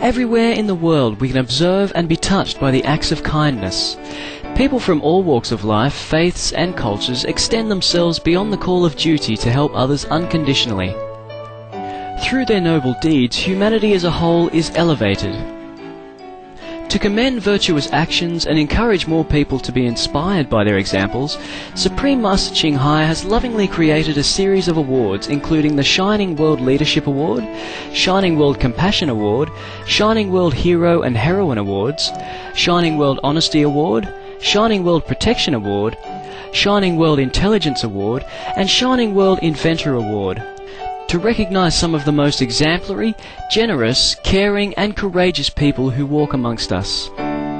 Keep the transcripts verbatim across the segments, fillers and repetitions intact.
Everywhere in the world we can observe and be touched by the acts of kindness. People from all walks of life, faiths and cultures extend themselves beyond the call of duty to help others unconditionally. Through their noble deeds, humanity as a whole is elevated. To commend virtuous actions and encourage more people to be inspired by their examples, Supreme Master Ching Hai has lovingly created a series of awards including the Shining World Leadership Award, Shining World Compassion Award, Shining World Hero and Heroine Awards, Shining World Honesty Award, Shining World Protection Award, Shining World Intelligence Award, and Shining World Inventor Award, to recognise some of the most exemplary, generous, caring and courageous people who walk amongst us.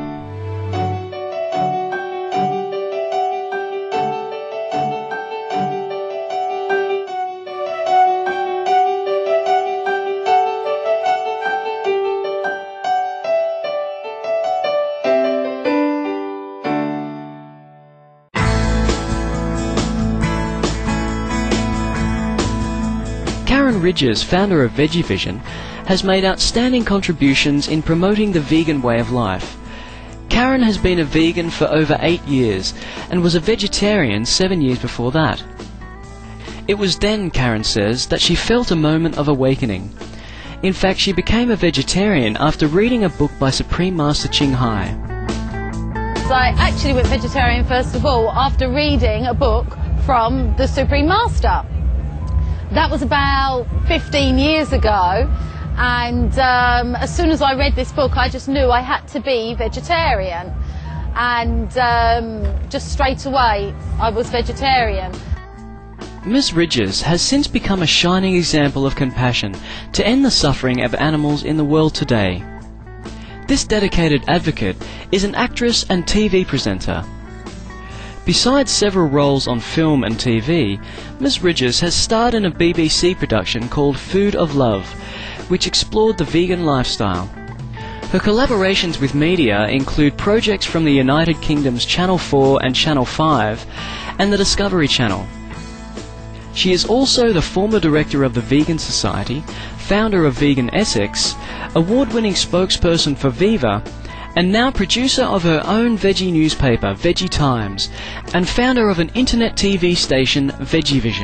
Karen Ridgers, founder of Veggie Vision, has made outstanding contributions in promoting the vegan way of life. Karen has been a vegan for over eight years and was a vegetarian seven years before that. It was then, Karen says, that she felt a moment of awakening. In fact, she became a vegetarian after reading a book by Supreme Master Ching Hai. So I actually went vegetarian first of all after reading a book from the Supreme Master. That was about fifteen years ago, and um, as soon as I read this book I just knew I had to be vegetarian, and um, just straight away I was vegetarian. Miz Ridgers has since become a shining example of compassion to end the suffering of animals in the world today. This dedicated advocate is an actress and T V presenter. Besides several roles on film and T V, Miz Ridgers has starred in a B B C production called Food of Love, which explored the vegan lifestyle. Her collaborations with media include projects from the United Kingdom's Channel four and Channel five and the Discovery Channel. She is also the former director of the Vegan Society, founder of Vegan Essex, award-winning spokesperson for Viva, and now producer of her own veggie newspaper, Veggie Times, and founder of an internet T V station, Veggie Vision.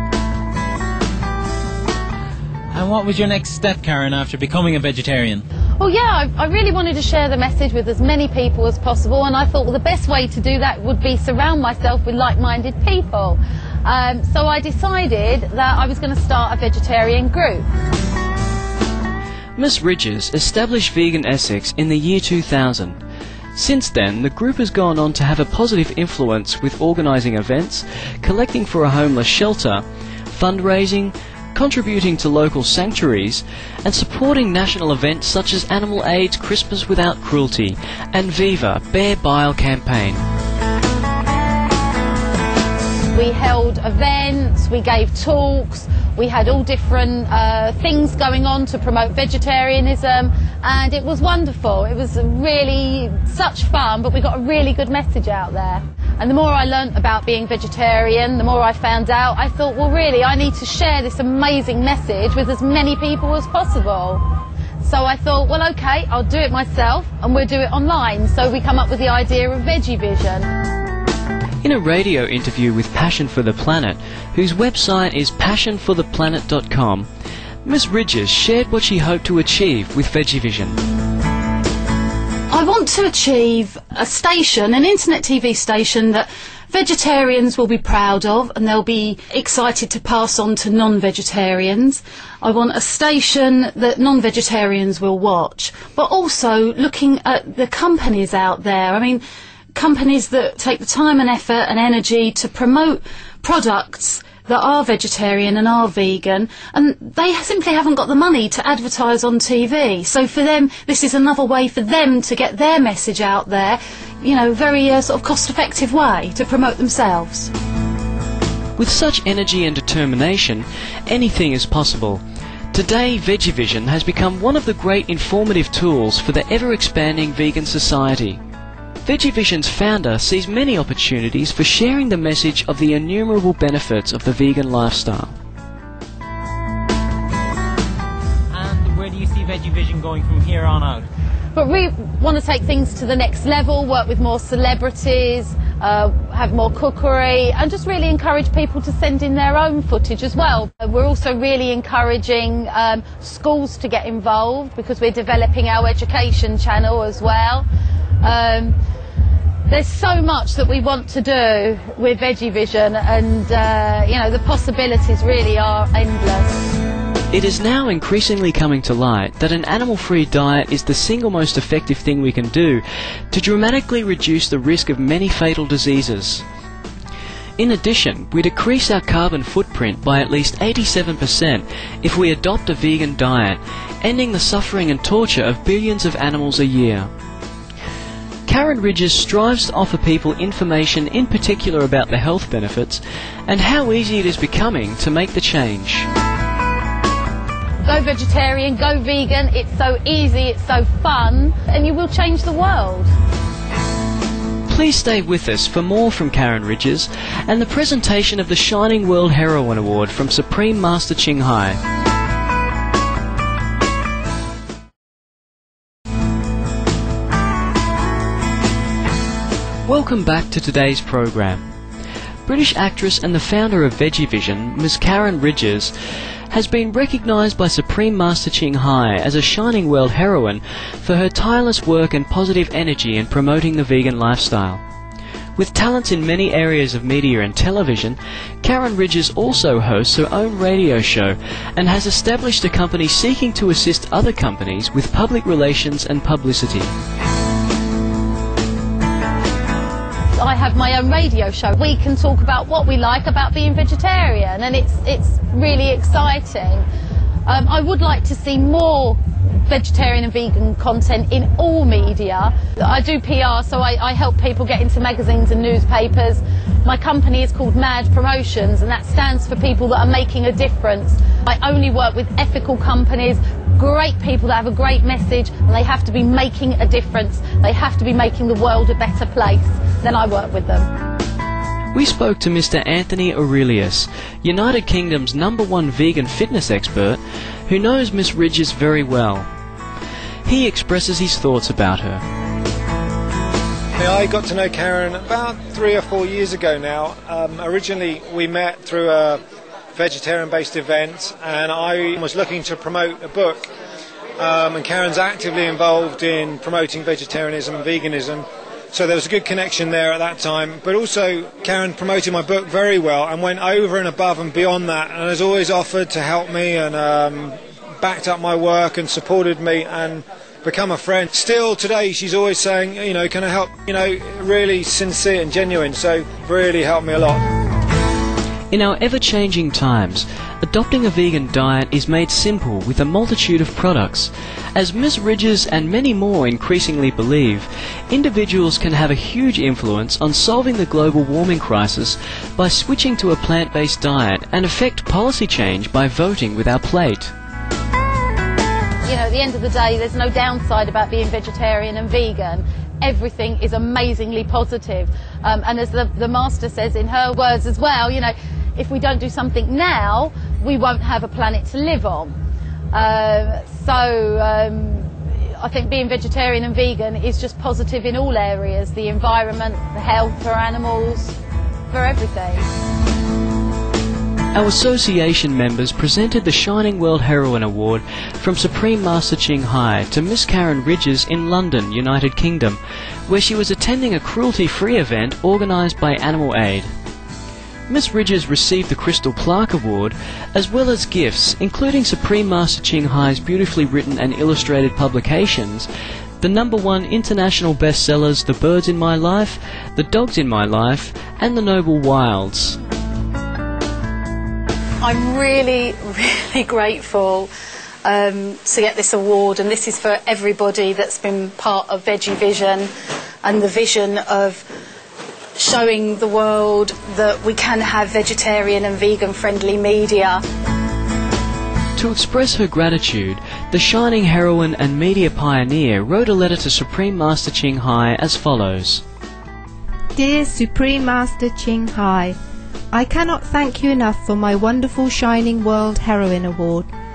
And what was your next step, Karen, after becoming a vegetarian? Well, yeah, I, I really wanted to share the message with as many people as possible, and I thought, well, the best way to do that would be surround myself with like-minded people. Um, so I decided that I was going to start a vegetarian group. Miz Ridgers established Vegan Essex in the year two thousand. Since then, the group has gone on to have a positive influence with organising events, collecting for a homeless shelter, fundraising, contributing to local sanctuaries, and supporting national events such as Animal Aid's Christmas Without Cruelty and Viva Bear Bile campaign. We held events, we gave talks, we had all different uh, things going on to promote vegetarianism, and it was wonderful. It was really such fun, but we got a really good message out there. And the more I learnt about being vegetarian, the more I found out, I thought, well, really, I need to share this amazing message with as many people as possible. So I thought, well, okay, I'll do it myself, and we'll do it online. So we come up with the idea of Veggie Vision. In a radio interview with Passion for the Planet, whose website is passion for the planet dot com, Miz Ridgers shared what she hoped to achieve with Veggie Vision. I want to achieve a station, an internet T V station that vegetarians will be proud of and they'll be excited to pass on to non-vegetarians. I want a station that non-vegetarians will watch, but also looking at the companies out there. I mean, companies that take the time and effort and energy to promote products that are vegetarian and are vegan, and they simply haven't got the money to advertise on T V. So for them, this is another way for them to get their message out there, you know, very uh, sort of cost-effective way to promote themselves. With such energy and determination, anything is possible. Today, Veggie Vision has become one of the great informative tools for the ever-expanding vegan society. Veggie Vision's founder sees many opportunities for sharing the message of the innumerable benefits of the vegan lifestyle. And where do you see Veggie Vision going from here on out? But we want to take things to the next level, work with more celebrities, uh, have more cookery, and just really encourage people to send in their own footage as well. We're also really encouraging um, schools to get involved because we're developing our education channel as well. Um, there's so much that we want to do with Veggie Vision, and uh, you know, the possibilities really are endless. It is now increasingly coming to light that an animal-free diet is the single most effective thing we can do to dramatically reduce the risk of many fatal diseases. In addition, we decrease our carbon footprint by at least eighty-seven percent if we adopt a vegan diet, ending the suffering and torture of billions of animals a year. Karen Ridges strives to offer people information in particular about the health benefits and how easy it is becoming to make the change. Go vegetarian, go vegan, it's so easy, it's so fun, and you will change the world. Please stay with us for more from Karen Ridges and the presentation of the Shining World Heroine Award from Supreme Master Ching Hai. Welcome back to today's program. British actress and the founder of Veggie Vision, Miss Karen Ridges, has been recognised by Supreme Master Ching Hai as a Shining World Heroine for her tireless work and positive energy in promoting the vegan lifestyle. With talents in many areas of media and television, Karen Ridges also hosts her own radio show and has established a company seeking to assist other companies with public relations and publicity. I have my own radio show. We can talk about what we like about being vegetarian, and it's it's really exciting. Um, I would like to see more vegetarian and vegan content in all media. I do P R, so I, I help people get into magazines and newspapers. My company is called Mad Promotions, and that stands for people that are making a difference. I only work with ethical companies, great people that have a great message, and they have to be making a difference. They have to be making the world a better place. Then I work with them. We spoke to Mister Anthony Aurelius, United Kingdom's number one vegan fitness expert, who knows Miss Ridges very well. He expresses his thoughts about her. I got to know Karen about three or four years ago now. Um, originally we met through a vegetarian-based event, and I was looking to promote a book, um, and Karen's actively involved in promoting vegetarianism and veganism. So there was a good connection there at that time, but also Karen promoted my book very well and went over and above and beyond that, and has always offered to help me and um, backed up my work and supported me and become a friend. Still today she's always saying, you know, can I help? You know, really sincere and genuine, so really helped me a lot. In our ever-changing times, adopting a vegan diet is made simple with a multitude of products. As Miss Ridges and many more increasingly believe, individuals can have a huge influence on solving the global warming crisis by switching to a plant-based diet and affect policy change by voting with our plate. You know, at the end of the day, there's no downside about being vegetarian and vegan. Everything is amazingly positive. Um, and as the, the master says in her words as well, you know, if we don't do something now, we won't have a planet to live on. Uh, so um, I think being vegetarian and vegan is just positive in all areas, the environment, the health for animals, for everything. Our association members presented the Shining World Heroine Award from Supreme Master Ching Hai to Miss Karen Ridges in London, United Kingdom, where she was attending a cruelty-free event organised by Animal Aid. Miss Ridges received the Crystal Plaque Award, as well as gifts, including Supreme Master Ching Hai's beautifully written and illustrated publications, the number one international bestsellers The Birds in My Life, The Dogs in My Life, and The Noble Wilds. I'm really, really grateful um, to get this award, and this is for everybody that's been part of Veggie Vision and the vision of showing the world that we can have vegetarian and vegan friendly media. To express her gratitude, the shining heroine and media pioneer wrote a letter to Supreme Master Ching Hai as follows. Dear Supreme Master Ching Hai, I cannot thank you enough for my wonderful Shining World Heroine Award.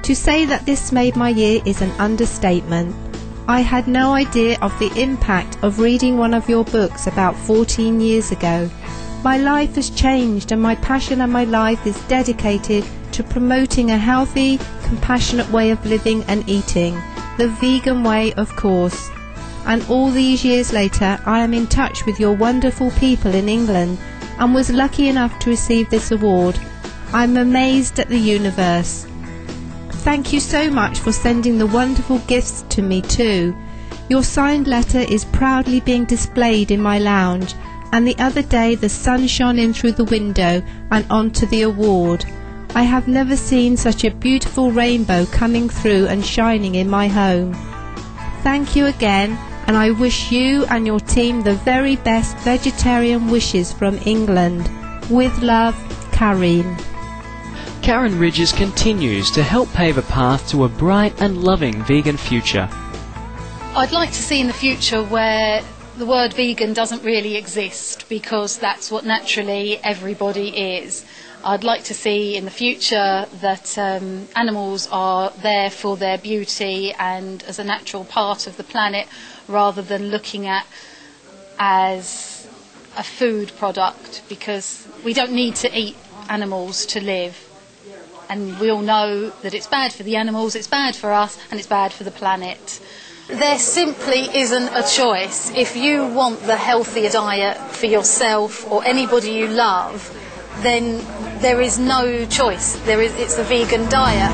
To say that this made my year is an understatement. I had no idea of the impact of reading one of your books about fourteen years ago. My life has changed, and my passion and my life is dedicated to promoting a healthy, compassionate way of living and eating, the vegan way, of course. And all these years later, I am in touch with your wonderful people in England and was lucky enough to receive this award. I'm amazed at the universe. Thank you so much for sending the wonderful gifts to me too. Your signed letter is proudly being displayed in my lounge, and the other day the sun shone in through the window and onto the award. I have never seen such a beautiful rainbow coming through and shining in my home. Thank you again, and I wish you and your team the very best vegetarian wishes from England. With love, Karen. Karen Ridges continues to help pave a path to a bright and loving vegan future. I'd like to see in the future where the word vegan doesn't really exist, because that's what naturally everybody is. I'd like to see in the future that um, animals are there for their beauty and as a natural part of the planet, rather than looking at as a food product, because we don't need to eat animals to live. And we all know that it's bad for the animals, it's bad for us, and it's bad for the planet. There simply isn't a choice. If you want the healthier diet for yourself or anybody you love, then there is no choice. There is, it's a vegan diet.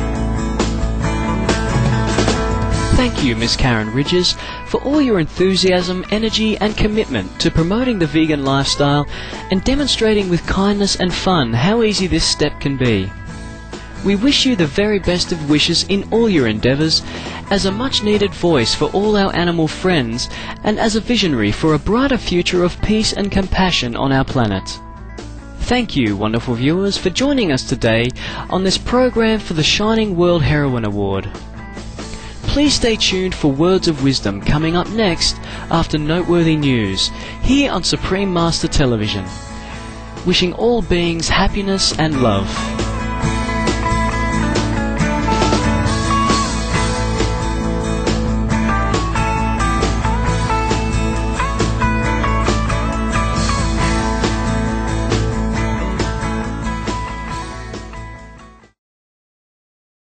Thank you, Miss Karen Ridges, for all your enthusiasm, energy and commitment to promoting the vegan lifestyle and demonstrating with kindness and fun how easy this step can be. We wish you the very best of wishes in all your endeavours, as a much-needed voice for all our animal friends, and as a visionary for a brighter future of peace and compassion on our planet. Thank you, wonderful viewers, for joining us today on this program for the Shining World Heroine Award. Please stay tuned for Words of Wisdom coming up next after Noteworthy News, here on Supreme Master Television. Wishing all beings happiness and love.